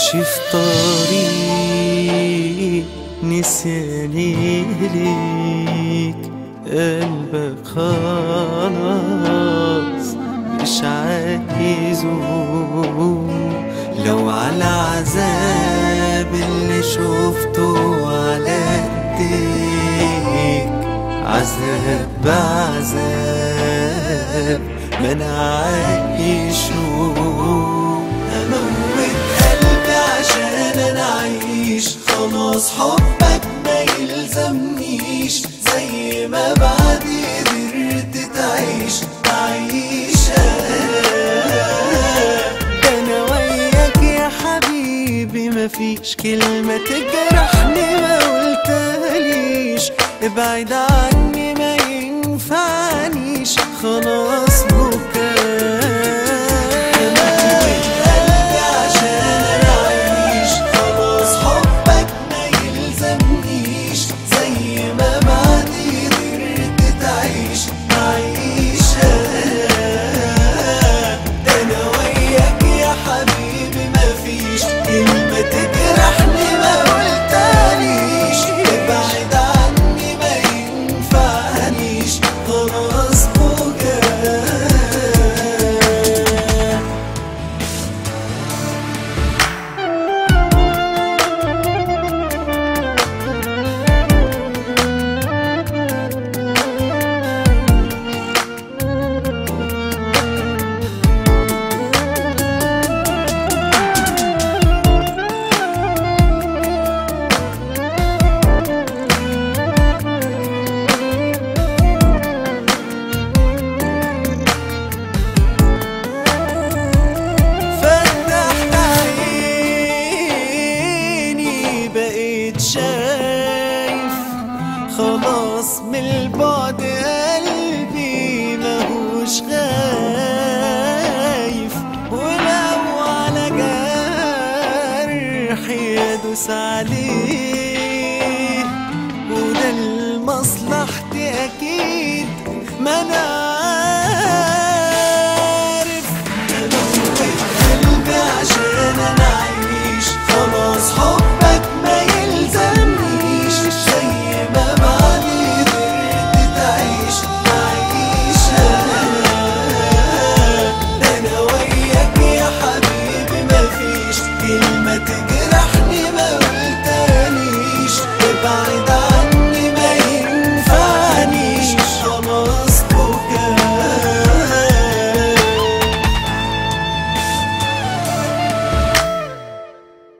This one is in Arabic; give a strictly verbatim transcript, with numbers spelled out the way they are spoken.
ماشي في طريق نسياني ليك، قلبك خلاص مش عايزه. لو على عذاب اللي شفته على ايديك، عذاب بعذاب ما انا عايشه. هموت قلبي عشان انا اعيش، خلاص حبك ما يلزمنيش. زي ما بعدي قدرت تعيش تعيشها. انا وياك يا حبيبي مفيش كلمة تجرحني ما قلتهاليش. ابعد عني ما ينفعنيش، خلاص بكاء. شايف خلاص من البعد قلبي ماهوش خايف. ولو على جرحي ادوس عليه، وده لمصلحتي اكيد ما انا عارف. هموت قلبي عشان انا اعيش، خلاص حبك ما يلزمنيش. زي ما بعدي قدرت تعيش تعيشها. انا وياك يا حبيبي مفيش كلمة تجرحني ما قلتهاليش. ابعد